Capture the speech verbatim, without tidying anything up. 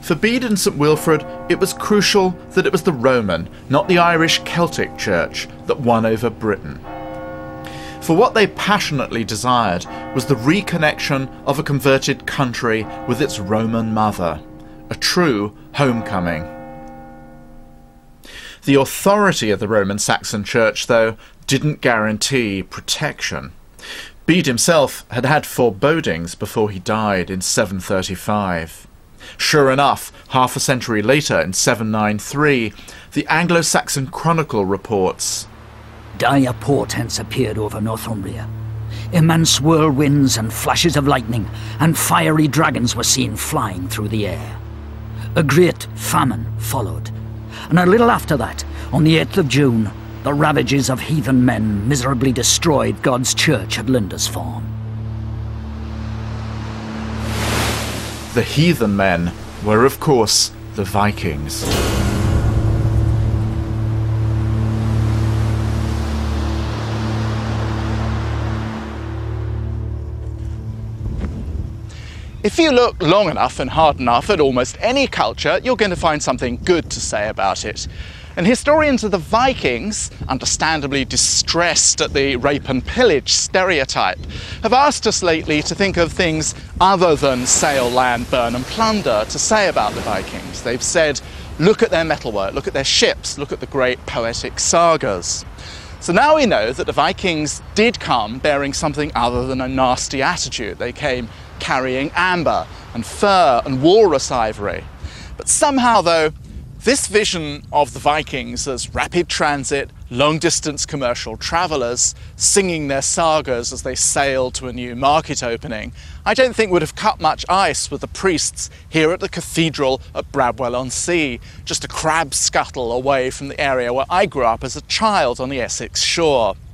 For Bede and St Wilfrid, it was crucial that it was the Roman, not the Irish Celtic Church, that won over Britain. For what they passionately desired was the reconnection of a converted country with its Roman mother, a true homecoming. The authority of the Roman Saxon Church, though, didn't guarantee protection. Bede himself had had forebodings before he died in seven thirty-five. Sure enough, half a century later, in seven ninety-three, the Anglo-Saxon Chronicle reports, "Dire portents appeared over Northumbria. Immense whirlwinds and flashes of lightning and fiery dragons were seen flying through the air. A great famine followed, and a little after that, on the eighth of June, the ravages of heathen men miserably destroyed God's church at Lindisfarne." The heathen men were, of course, the Vikings. If you look long enough and hard enough at almost any culture, you're going to find something good to say about it. And historians of the Vikings, understandably distressed at the rape and pillage stereotype, have asked us lately to think of things other than sail, land, burn and plunder to say about the Vikings. They've said, look at their metalwork, look at their ships, look at the great poetic sagas. So now we know that the Vikings did come bearing something other than a nasty attitude. They came carrying amber and fur and walrus ivory. But somehow, though, this vision of the Vikings as rapid transit, long-distance commercial travellers, singing their sagas as they sailed to a new market opening, I don't think would have cut much ice with the priests here at the cathedral at Bradwell-on-Sea, just a crab scuttle away from the area where I grew up as a child on the Essex shore.